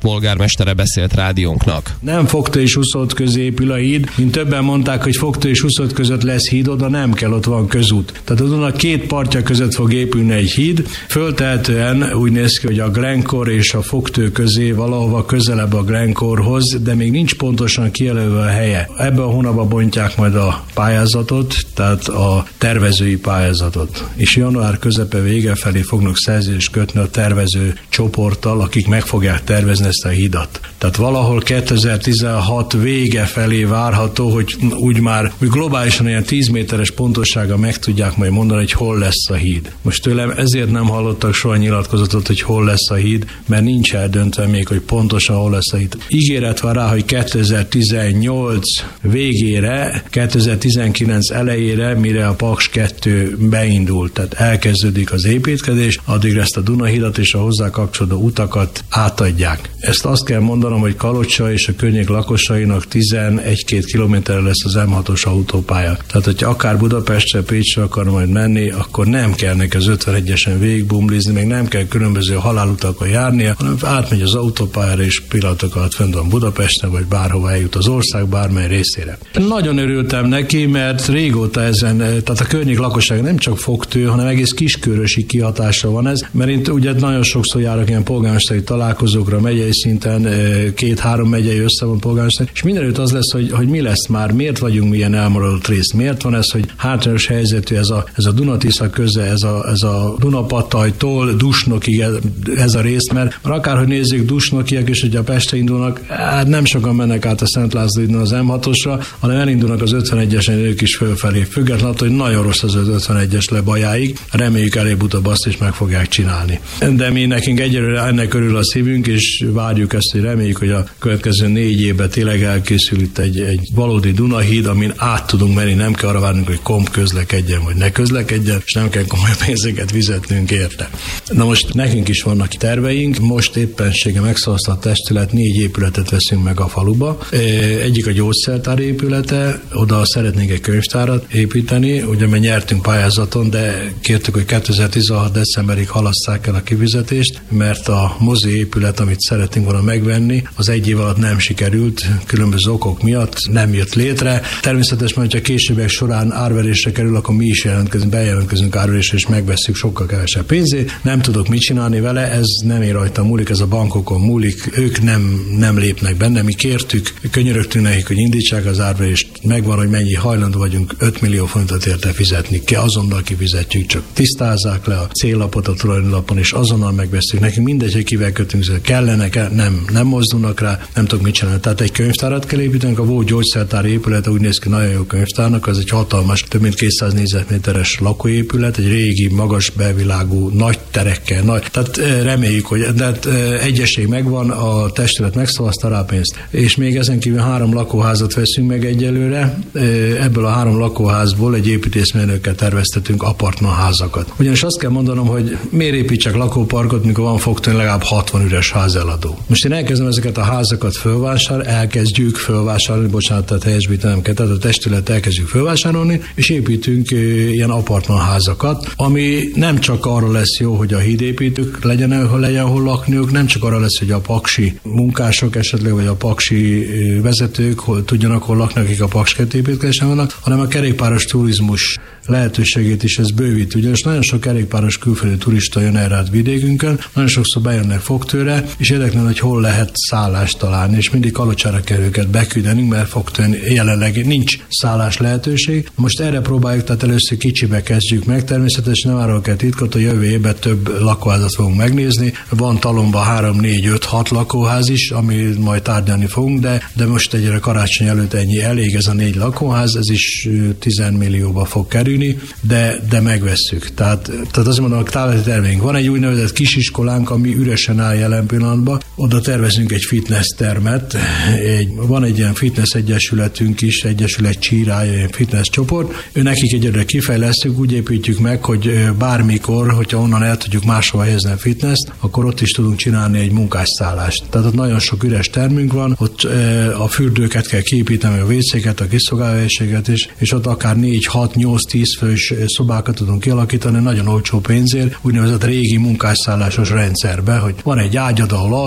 polgármestere beszélt rádiónknak. Nem Fogtő és Huszód közé épül a híd, mint többen mondták, hogy Fogtő és Huszód között lesz híd, oda nem kell, ott van közút. Tehát a Duna két partja között fog épülni egy híd, föltehetően úgy néz ki, hogy a Glencore és a Fogtő közé valahova közelebb a Glencorehoz, de még nincs pontosan kijelölve a helye. Ebben a hónapban bontják majd a pályázatot, tehát a tervezői pályázatot. És január közepe vége felé fognak szerződést kötni a tervező csoporttal, akik meg fogják tervezni ezt a hidat. Tehát valahol kétezer-tizenhat vége felé várható, hogy úgy már úgy globálisan ilyen tíz méteres pontossága meg tudják majd mondani, hogy hol lesz a híd. Most tőlem ezért nem hallottak soha nyilatkozatot, hogy hol lesz a híd, mert nincs eldöntve még, hogy pontosan hol lesz a híd. Ígéret van rá, hogy kétezer-tizennyolc végére, kétezer-tizenkilenc elejére, mire a Paks kettő beindult, tehát elkezdődik az építkezés, addig ezt a Dunahidat és a hozzá kapcsolódó utakat átadják. Ezt azt kell mondanom, hogy Kalocsa és a környék lakosainak tizenegy-két kilométerre lesz az em hatos autópálya. Tehát, hogyha akár Budapestre, Pécsre akar majd menni, akkor nem kell neki az ötvenegyesen végigbumlizni, meg nem kell különböző halálutakon járnia, hanem átmegy az autópályára, és pillanatok alatt fent van Budapesten, vagy bárhova eljut az ország bármely részére. Nagyon örültem neki, mert régóta ezen, tehát a környék lakosság nem csak Fogtő, hanem egész kiskörösi kihatása van ez, mert én ugye nagyon sokszor járok ilyen polgármesteri találkozókra, megyei szinten, két-három megyei össze van polgármester, és mindenütt az lesz, hogy, hogy mi lesz már, miért vagyunk mi ilyen elmaradott rész, miért van ez, hogy hátrányos helyzetű ez a, ez a Duna-Tisza köze, ez a, ez a Dunapatajtól Dusnokig ez a rész, mert akárhogy nézzük Dusnokiak, és hogyha Pestre indulnak, hát nem sokan mennek át a Szent László az em hatosra, hanem elindulnak az ötvenegyesen ők is fölfelé, függetlenül, hogy nagyon rossz az ötvenegyes le Bajáig, reméljük előbb-utóbb azt is meg fogják csinálni. De mi nekünk egyelőre ennek örül a szívünk, és várjuk ezt, hogy reméljük, hogy a következő négy évben tényleg elkészül itt egy, egy valódi Dunahíd, amin át tudunk menni, nem kell arra várnunk, hogy komp közlekedjen, vagy ne közlekedjen, és nem kell komoly pénzeket fizetnünk érte. Na most nekünk is vannak terveink, most éppensége megszavazta a testület, négy épületet veszünk meg a faluba. Egyik a gyógyszertár épülete, oda szeretnénk egy könyvtárat építeni, ugye mi nyertünk pályázaton, de kértük, hogy kétezer-tizenhat decemberig halasszák el a kifizetést, mert a mozi épület, amit szeretnénk volna megvenni, az egy év alatt nem sikerült, különböző okok miatt nem jött létre. Természetesen, hogyha későbbek során árverésre kerül, akkor mi is jelentkezünk, bejelentkezünk árverésre, és megveszünk sokkal kevesebb pénzét. Nem tudok mit csinálni vele, ez nem ér rajta múlik, ez a bankokon múlik, ők nem, nem lépnek benne. Mi kértük, könyörögtünk nekik, hogy indítsák az árverést, megvan, hogy mennyi hajlandó vagyunk, öt millió forintot érte fizetni, ki azonnal kifizetjük, csak tisztázzák le a céllapot a tulajdonlapon, és azonnal megveszünk. Nekünk mindegy, hogy kivel kötünk, kellene, kell, nem, nem mozdulnak rá, nem tudok mit csinálni. Tehát egy könyvtárat kell építenünk, a volt gyógyszertár épület úgy néz ki, nagyon jó könyvtárnak, az egy hatalmas, több mint kétszáz négyzetméteres lakóépület, egy régi, magas belvilágú, nagy terekkel, nagy. Tehát reméljük, hogy de egyesség megvan, a testület megszavazta rá pénzt. És még ezen kívül három lakóházat veszünk meg egyelőre. Ebből a három lakóházból egy építészmérnökkel terveztetünk apartmanházakat. Ugyanis azt kell mondanom, hogy miért építsek lakóparkot, mikor van Fogtőn legalább hatvan üres ház eladó. Most én elkezdem ezeket a házakat fölvásárolni, elkezdjük fölvásárolni, bocsánat, tehát helyesbítenem kell, tehát a testület elkezdjük fölvásárolni, és építünk ilyen apartmanházakat, ami nem csak arra lesz jó, hogy a hídépítők legyen, hol legyen hol lakniuk, nem csak arra lesz, hogy a paksi munkások esetleg, vagy a paksi vezetők hol, tudjanak hol lakni, akik a Paks kettő építkezésen vannak, hanem a kerékpáros turizmus lehetőségét is ez bővít. Ugyanis nagyon sok kerékpáros külföldi turista jön erre át vidékünkön, nagyon sokszor bejönnek Fogtőre, és érdekel, hogy hol lehet szállást találni, és mindig Kalocsára kell őket beküldenünk, mert Fogtőn jelenleg nincs szállás lehetőség. Most erre próbáljuk, tehát először kicsibe kezdjük meg, természetesen nem árulok el titkot, a jövő évben több lakóházat fogunk megnézni. Van Talomban három, négy, öt, hat lakóház is, ami majd tárgyalni fogunk, de, de most egyre karácsony előtt ennyi elég, ez a négy lakóház, ez is tíz millióba fog kerülni, de, de megvesszük. Tehát, tehát azt mondom, a távlati terveink. Van egy úgynevezett kisiskolánk, ami üresen áll jelen pillanatban, oda tervezünk egy fitness termet, egy, van egy ilyen fitness egyesületünk is, egyesület csírája, egy fitness csoport, ő nekik egyre kifejlesztjük, úgy építjük meg, hogy bármikor, hogyha onnan el tudjuk máshova helyezni a fitness, akkor ott is tudunk csinálni egy munkásszállást. Tehát ott nagyon sok üres termünk van, ott e, a fürdőket kell kiépíteni, a vécéket, a kiszolgálóhelyiséget is, és ott akár négy, hat, nyolc, tíz fős szobákat tudunk kialakítani, nagyon olcsó pénzért, úgynevezett régi munkásszállásos rendszerbe, hogy van egy ágyad, ahol alszó,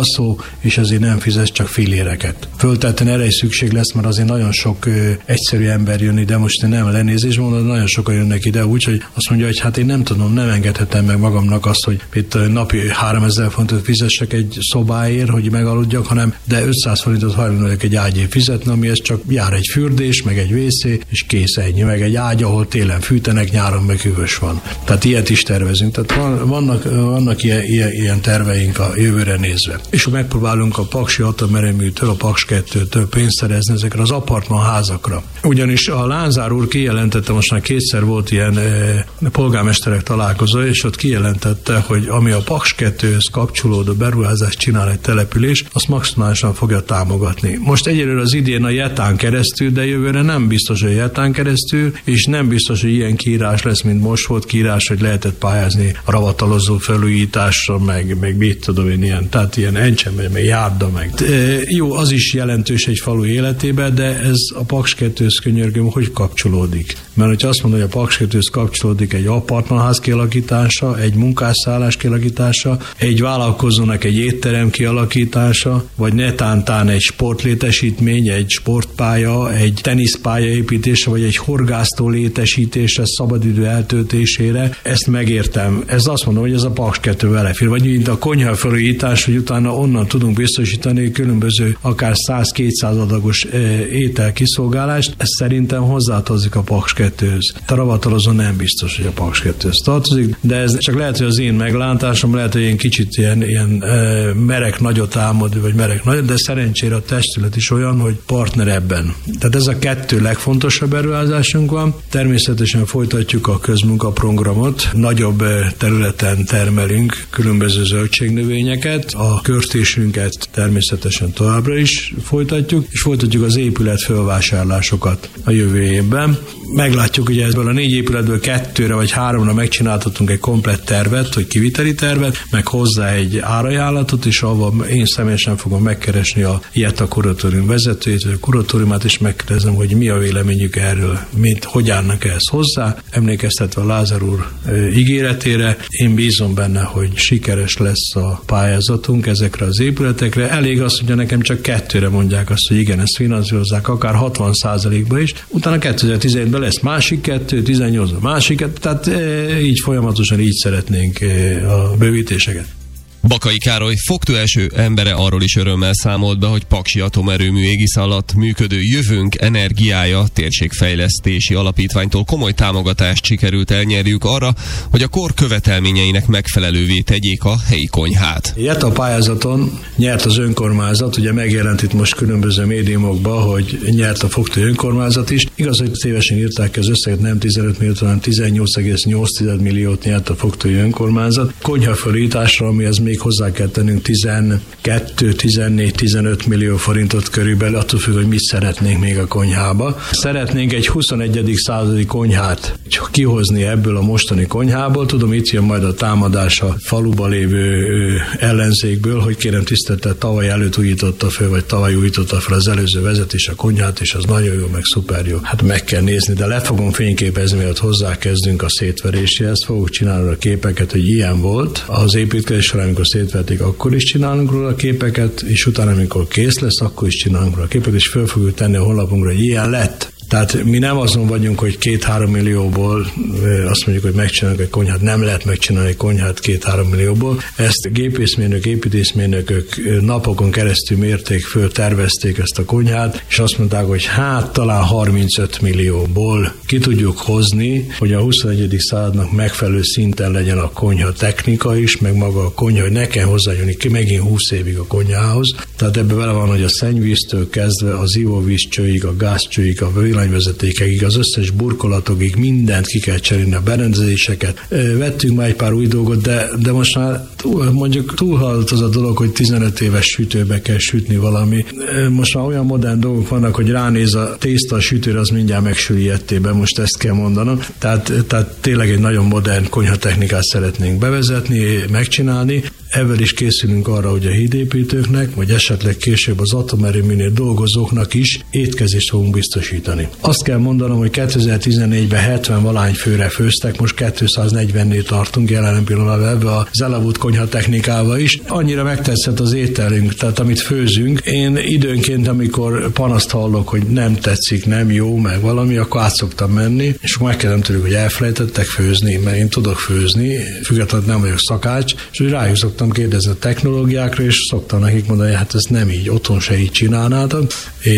és azért nem fizet csak filléreket. Föltetten erre is szükség lesz, mert azért nagyon sok ö, egyszerű ember jön ide, most nem lenézés mondod, nagyon sokan jönnek ide, úgyhogy azt mondja, hogy hát én nem tudom, nem engedhetem meg magamnak azt, hogy itt napi háromezer forintot fizessek egy szobáért, hogy megaludjak, hanem de ötszáz forintot hajlandó egy ágyért fizetni, amihez csak jár egy fürdés, meg egy vécé, és kész ennyi, meg egy ágy, ahol télen fűtenek, nyáron meg hűvös van. Tehát ilyet is tervezünk. Tehát van, vannak, vannak ilyen, ilyen, ilyen terveink a jövőre nézve. És megpróbálunk a Paksi atomerőműtől, a Paks kettőtől pénzt szerezni ezekre az apartmanházakra. Ugyanis a Lázár úr kijelentette, most már kétszer volt ilyen e, polgármesterek találkozó, és ott kijelentette, hogy ami a Paks kettőhöz kapcsolódó beruházást csinál egy település, azt maximálisan fogja támogatni. Most egyelőre az idén a Jetán keresztül, de jövőre nem biztos, hogy Jetán keresztül, és nem biztos, hogy ilyen kiírás lesz, mint most volt kiírás, hogy lehetett pályázni a ravatalozó felújításra, meg, meg mit tudom én, ilyen, tehát ilyen Encsen, meg járda, meg. De, jó, az is jelentős egy falu életében, de ez a Paks kettőhöz könyörgöm, hogy kapcsolódik. Mert hogyha azt mondom, hogy a Paks kettőhöz kapcsolódik egy apartmanház kialakítása, egy munkásszállás kialakítása, egy vállalkozónak egy étterem kialakítása, vagy netántán egy sportlétesítmény, egy sportpálya, egy teniszpálya építése, vagy egy horgásztó létesítése szabadidő eltöltésére, ezt megértem. Ez azt mondom, hogy ez a Paks kettő belefér. Vagy mint a konyha felújítás, hogy utána onnan tudunk biztosítani különböző akár száz-kétszáz adagos étel kiszolgálást, ez szerintem hozzátartozik a Paks kettőhöz. A ravatalozó nem biztos, hogy a Paks kettőhöz tartozik, de ez csak lehet, hogy az én meglátásom, lehet, hogy én kicsit ilyen, ilyen e, merek nagyot álmodni, vagy merek nagyot, de szerencsére a testület is olyan, hogy partner ebben. Tehát ez a kettő legfontosabb beruházásunk van. Természetesen folytatjuk a közmunkaprogramot, nagyobb területen termelünk különböző zöldségnövényeket, a körtésünket természetesen továbbra is folytatjuk, és folytatjuk az épület fölvásárlásokat a jövő évben. Meglátjuk, hogy ebből a négy épületből kettőre vagy háromra megcsináltatunk egy komplett tervet, hogy kiviteli tervet, meg hozzá egy árajánlatot, és ahol én személyesen fogom megkeresni a Jetta kuratórium vezetőjét, vagy a kuratóriumát, és megkérdezem, hogy mi a véleményük erről, mint, hogy állnak ehhez hozzá. Emlékeztetve a Lázár úr ígéretére, én bízom benne, hogy sikeres lesz a pályázatunk ezekre az épületekre. Elég az, hogy nekem csak kettőre mondják azt, hogy igen, ezt finanszírozzák, akár hatvan százalékba is. Utána kétezer-tizenhétben lesz másik kettő, tizennyolcban másik kettő, tehát így folyamatosan így szeretnénk a bővítéseket. Bakai Károly fogtőelső embere arról is örömmel számolt be, hogy Paksi atomerőmű égisz alatt működő Jövőnk energiája térségfejlesztési alapítványtól komoly támogatást sikerült elnyerjük arra, hogy a kor követelményeinek megfelelővé tegyék a helyi konyhát. Ilyet a pályázaton nyert az önkormányzat, ugye megjelent itt most különböző médiumokban, hogy nyert a fogtő önkormányzat is. Igaz, hogy tévesen írták az összeget, nem tizenöt milliót, hanem tizennyolc egész nyolc milliót nyert a fogtő önkormányzat. Konyhafelújításra, ami ez még hozzá kell tennünk tizenkettő, tizennégy, tizenöt millió forintot körülbelül, attól függ, hogy mit szeretnénk még a konyhába. Szeretnénk egy huszonegyedik századi konyhát kihozni ebből a mostani konyhából. Tudom, itt jön majd a támadás a faluba lévő ellenzékből, hogy kérem tiszteltet, tavaly előtt újította fel, vagy tavaly újította fel az előző vezetés a konyhát, és az nagyon jó, meg szuper jó. Hát meg kell nézni, de le fogom fényképezni, mielőtt hozzákezdünk a szétveréséhez, fogok csinálni a képeket, hogy ilyen volt az építkezés során, amikor szétvették, akkor is csinálunk róla a képeket, és utána, amikor kész lesz, akkor is csinálunk róla a képeket, és föl fogjuk tenni a honlapunkra, hogy ilyen lett. Tehát mi nem azon vagyunk, hogy két-három millióból azt mondjuk, hogy megcsinálunk egy konyhát, nem lehet megcsinálni egy konyhát két-három millióból. Ezt gépészmérnök, építészmérnökök napokon keresztül mérték föl, tervezték ezt a konyhát, és azt mondták, hogy hát talán harmincöt millióból ki tudjuk hozni, hogy a huszonegyedik századnak megfelelő szinten legyen a konyha technika is, meg maga a konyha, hogy ne kell hozzájönni ki megint húsz évig a konyhához. Tehát ebben vele van, hogy a szennyvíztől kezdve az ivóvízcsőig, a gázcsőig, a villanyvezetékekig, az összes burkolatokig mindent ki kell cserélni, a berendezéseket. Vettünk már egy pár új dolgot, de, de most már túl, mondjuk túlhalt az a dolog, hogy tizenöt éves sütőbe kell sütni valami. Most már olyan modern dolgok vannak, hogy ránéz a tészta a sütőre, az mindjárt megsüli ilyetében, most ezt kell mondanom. Tehát, tehát tényleg egy nagyon modern konyhatechnikát szeretnénk bevezetni, megcsinálni. Ebből is készülünk arra, hogy a hídépítőknek, vagy esetleg később az atomerőműnél dolgozóknak is étkezést fogunk biztosítani. Azt kell mondanom, hogy kétezer-tizennégyben hetven valány főre főztek, most kétszáznegyvennél tartunk jelen pillanatban ebbe az elavult konyha technikába is. Annyira megtetszett az ételünk, tehát amit főzünk. Én időnként, amikor panaszt hallok, hogy nem tetszik, nem jó, meg valami, akkor át szoktam menni, és akkor megkérdem tőlük, hogy elfelejtettek főzni, mert én tudok főzni, függetlenül nem vagyok szakács, és úgy rájuk szoktam kérdezni a technológiákra, és szoktam nekik mondani, hogy hát ez nem így, otthon se így csinálnátok,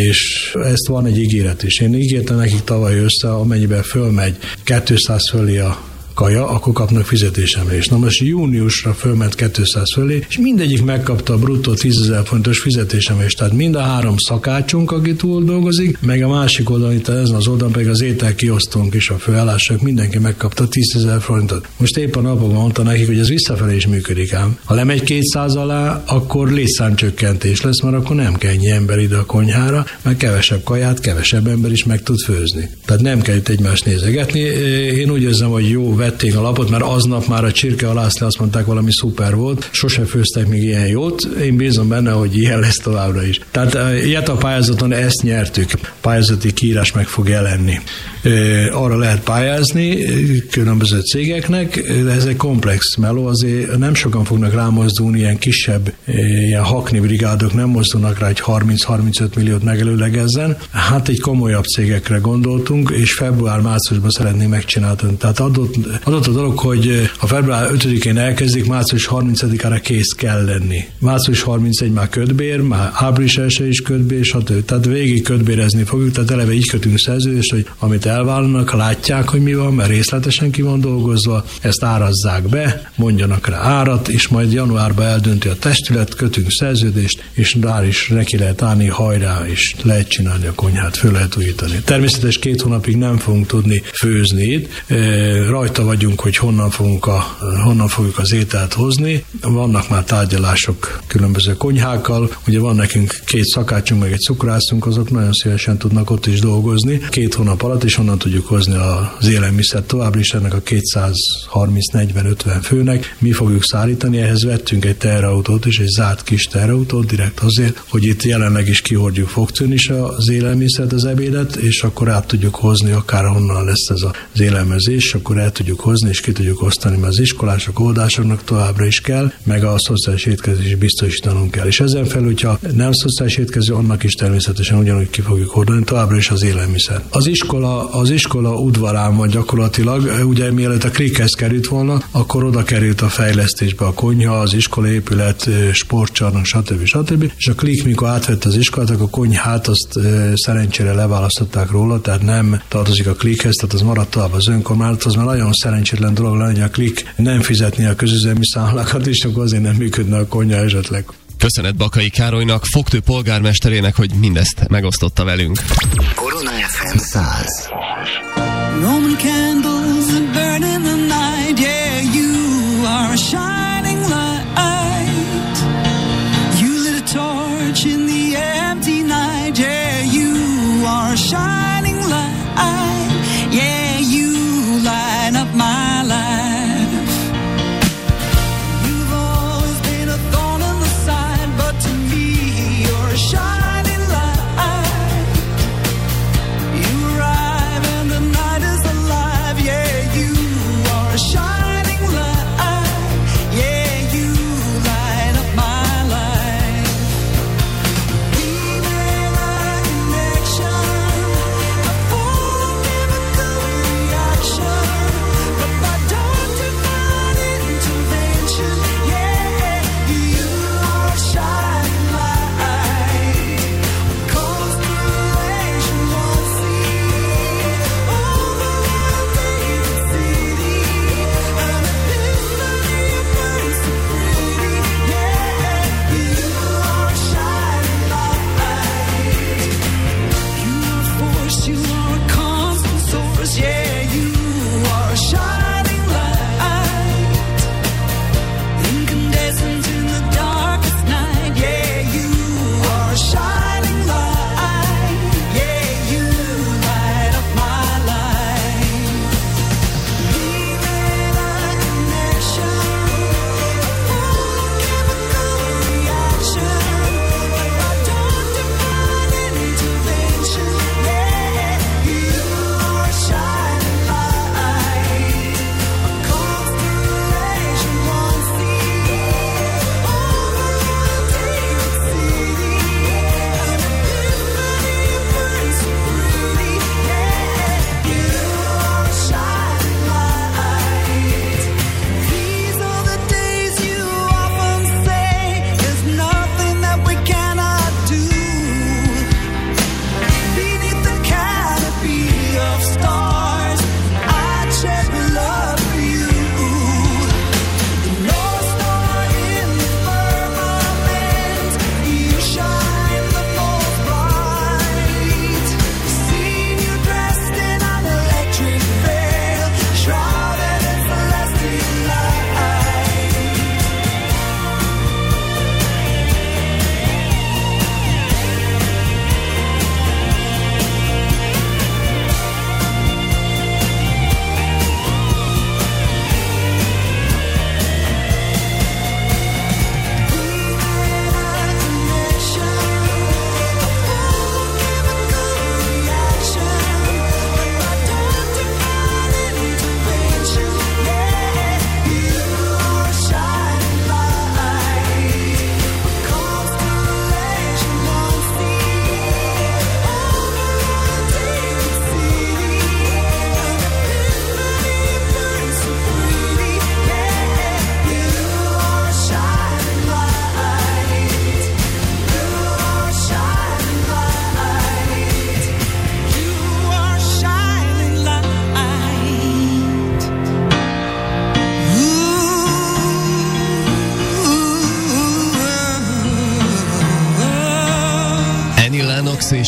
és ezt van egy ígéret is. Én ígértem nekik tavaly össze, amennyiben fölmegy kétszáz fölé a kaja, akkor kapnak fizetésemelést. Na most júniusra fölment kétszáz fölé, és mindegyik megkapta a bruttó tízezer forintos fizetésemelést. Tehát mind a három szakácsunk, aki túl dolgozik, meg a másik oldalon, itt ezen az oldalon pedig az étel kiosztónk is, a főállások, mindenki megkapta tízezer forintot. Most éppen napokban mondta nekik, hogy ez visszafelé is működik ám. Ha lemegy kétszáz alá, akkor létszámcsökkentés lesz, mert akkor nem kell ennyi ember ide a konyhára, mert kevesebb kaját, kevesebb ember is meg tud főzni. Tehát nem kell itt egymást nézegetni. Én úgy érzem, hogy jó vették a lapot, mert aznap már a csirke alászlé azt mondták, valami szuper volt, sose főztek még ilyen jót, én bízom benne, hogy ilyen lesz továbbra is. Tehát ilyet a pályázaton ezt nyertük, pályázati kiírás meg fog jelenni. Arra lehet pályázni különböző cégeknek, de ez egy komplex meló, azért nem sokan fognak rámozdulni, ilyen kisebb, ilyen hakni brigádok nem mozdulnak rá, hogy harminc-harmincöt milliót megelőlegezzen. Hát egy komolyabb cégekre gondoltunk, és február-márciusban szeretnénk megcsinálni. Tehát adott, adott a dolog, hogy a február ötödikén elkezdik, március harmincadikára kész kell lenni. március harmincegy már kötbér, már április első is kötbér, stb. Tehát végig kötbérezni fogjuk, tehát eleve így kötünk szerződést, hogy amit elvállalnak, látják, hogy mi van, mert részletesen ki van dolgozva, ezt árazzák be, mondjanak rá árat, és majd januárban eldönti a testület, kötünk szerződést, és rá is neki lehet állni, hajrá, és lehet csinálni a konyhát, föl lehet újítani. Természetes két hónapig nem fogunk tudni főzni itt, rajta vagyunk, hogy honnan, fogunk a, honnan fogjuk az ételt hozni. Vannak már tárgyalások különböző konyhákkal, ugye van nekünk két szakácsunk, meg egy cukrászunk, azok nagyon szívesen tudnak ott is dolgozni. Két hónap alatt is onnan tudjuk hozni az élelmiszert továbbra is ennek a kétszázharminc negyven ötven főnek. Mi fogjuk szállítani, ehhez vettünk egy teherautót és egy zárt kis teherautót direkt azért, hogy itt jelenleg is kihordjuk fogcön is az élelmiszert, az ebédet, és akkor át tudjuk hozni, akár honnan lesz ez az élelmezés, akkor el tudjuk hozni, és ki tudjuk osztani, mert az iskolások, óvodásoknak továbbra is kell, meg a szociális étkezés biztosítanunk kell. És ezen felül, hogyha nem szociális étkező, annak is természetesen ugyanúgy ki fogjuk hordani, továbbra is az élelmiszer. Az iskola, az iskola udvarán van gyakorlatilag, ugye mielőtt a klikhez került volna, akkor oda került a fejlesztésbe a konyha, az iskolaépület, sportcsarnok, stb. stb. És a klik, mikor átvette az iskolát, akkor a konyhát azt szerencsére leválasztották róla, tehát nem tartozik a klikhez, tehát az maradt tovább az önkormányzathoz, mert nagyon szerencsétlen dolog lenne, hogy a klik nem fizetni a közüzemi számlákat, és akkor azért nem működne a konyha esetleg. Köszönet Bakai Károlynak, Fogtő polgármesterének, hogy mindezt megosztotta velünk. Korona ef em száz. Roman candles that burn in the night, yeah, you are a shining light. You lit a torch in the empty night, yeah, you are a shining light. Yeah, you light up my life. You've always been a thorn in the side, but to me you're a shining light. You arrive and the night is alive.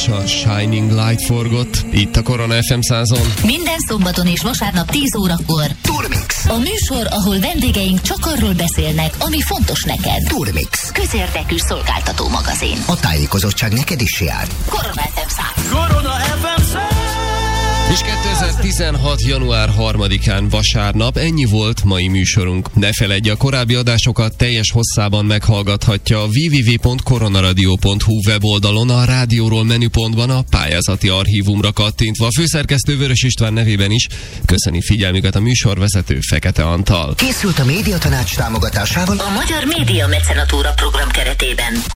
és a Shining Light forgott itt a Korona ef em százon. Minden szombaton és vasárnap tíz órakor Turmix. A műsor, ahol vendégeink csak arról beszélnek, ami fontos neked. Turmix. Közérdekű szolgáltató magazin. A tájékozottság neked is jár. Korona ef em száz. Korona ef em száz. És kétezer-tizenhat. január harmadikán vasárnap ennyi volt mai műsorunk. Ne feledje, a korábbi adásokat teljes hosszában meghallgathatja a double-u double-u double-u pont koronaradio pont hu weboldalon, a rádióról menüpontban a pályázati archívumra kattintva. A főszerkesztő Vörös István nevében is köszöni figyelmüket a műsorvezető Fekete Antal. Készült a Médiatanács támogatásával a Magyar Média Mecenatúra program keretében.